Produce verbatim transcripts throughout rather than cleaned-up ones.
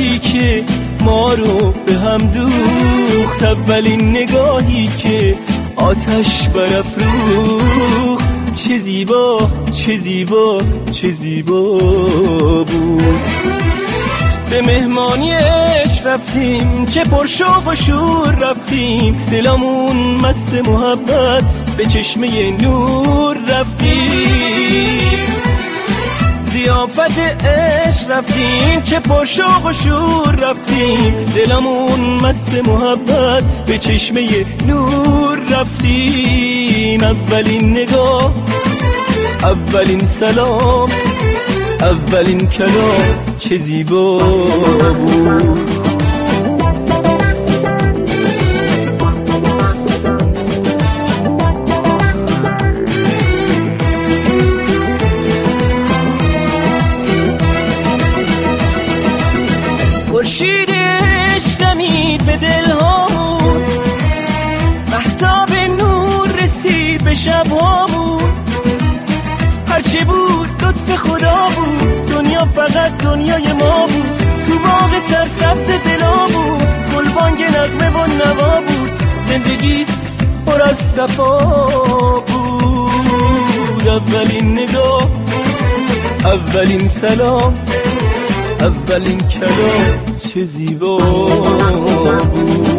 نگاهی که ما رو به هم دوخت، اولین نگاهی که آتش برافروخت. چه زیبا چه زیبا چه زیبا بود. به مهمانیش رفتیم، چه پرشوق و شور رفتیم، دلمون مست محبت به چشمه نور رفتیم. ضیافت عشق رفتیم، چه پرشوق و شور رفتیم، دلمون مست محبت به چشمه نور رفتیم. اولین نگاه، اولین سلام، اولین کلام، چه زیبا بود. خورشیدش دمید به دلهامون، مهتاب نور رسید به شبهامون. هرچه بود لطف خدا بود، دنیا فقط دنیای ما بود. تو باغ سرسبز دلا بود، گلبانگ نغمه و نوا بود. زندگی پر از صفا بود. اولین نگاه، اولین سلام، اولین کلام، چه زیبا بود.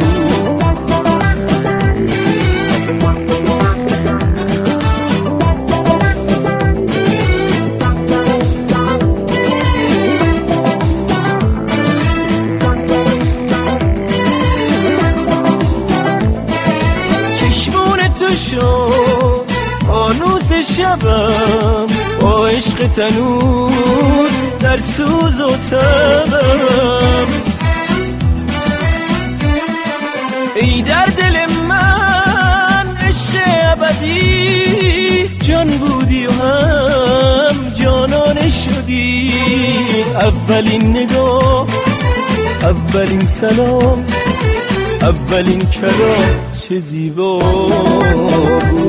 شد آنوز شبم با عشق تنور در سوز و تبم. ای در دل من عشق ابدی، جان بودی و هم جانانه شدی. اولین نگاه، اولین سلام، اولین کلام، چه زیبا بود.